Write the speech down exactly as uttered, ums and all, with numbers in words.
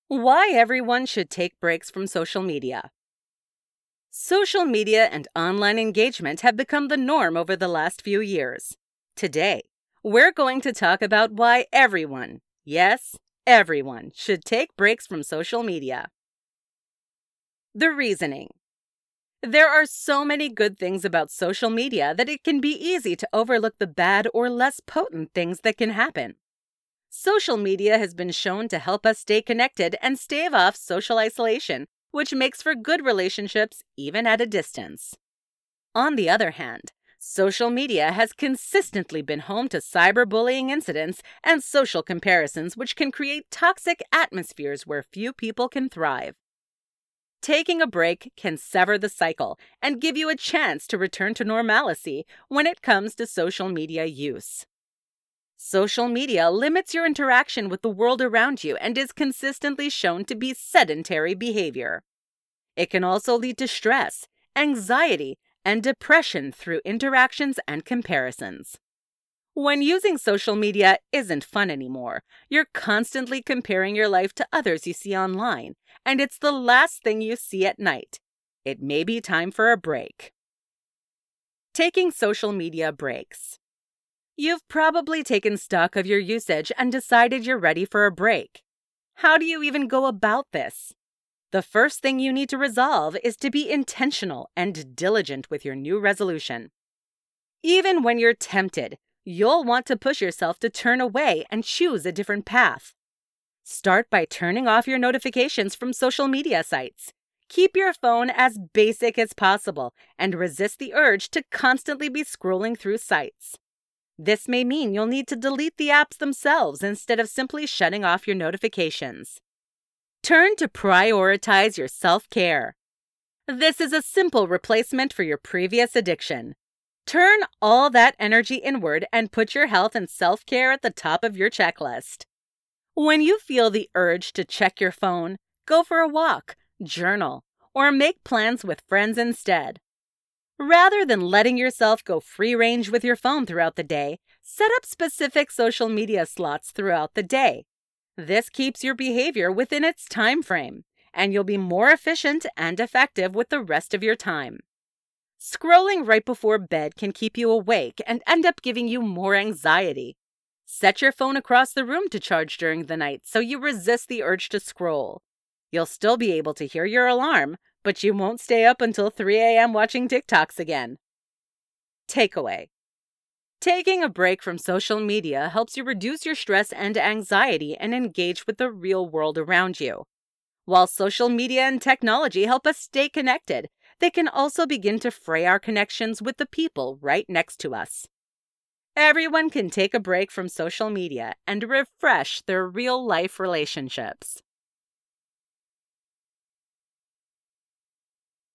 Why everyone should take breaks from social media. Social media and online engagement have become the norm over the last few years. Today, we're going to talk about why everyone, yes, everyone, should take breaks from social media. The reasoning. There are so many good things about social media that it can be easy to overlook the bad or less potent things that can happen. Social media has been shown to help us stay connected and stave off social isolation, which makes for good relationships even at a distance. On the other hand, social media has consistently been home to cyberbullying incidents and social comparisons, which can create toxic atmospheres where few people can thrive. Taking a break can sever the cycle and give you a chance to return to normalcy when it comes to social media use. Social media limits your interaction with the world around you and is consistently shown to be sedentary behavior. It can also lead to stress, anxiety, and depression through interactions and comparisons. When using social media isn't fun anymore, you're constantly comparing your life to others you see online, and it's the last thing you see at night. It may be time for a break. Taking social media breaks. You've probably taken stock of your usage and decided you're ready for a break. How do you even go about this? The first thing you need to resolve is to be intentional and diligent with your new resolution. Even when you're tempted, you'll want to push yourself to turn away and choose a different path. Start by turning off your notifications from social media sites. Keep your phone as basic as possible and resist the urge to constantly be scrolling through sites. This may mean you'll need to delete the apps themselves instead of simply shutting off your notifications. Turn to prioritize your self-care. This is a simple replacement for your previous addiction. Turn all that energy inward and put your health and self-care at the top of your checklist. When you feel the urge to check your phone, go for a walk, journal, or make plans with friends instead. Rather than letting yourself go free range with your phone throughout the day, set up specific social media slots throughout the day. This keeps your behavior within its time frame, and you'll be more efficient and effective with the rest of your time. Scrolling right before bed can keep you awake and end up giving you more anxiety. Set your phone across the room to charge during the night so you resist the urge to scroll. You'll still be able to hear your alarm, but you won't stay up until three a.m. watching TikToks again. Takeaway. Taking a break from social media helps you reduce your stress and anxiety and engage with the real world around you. While social media and technology help us stay connected, they can also begin to fray our connections with the people right next to us. Everyone can take a break from social media and refresh their real-life relationships.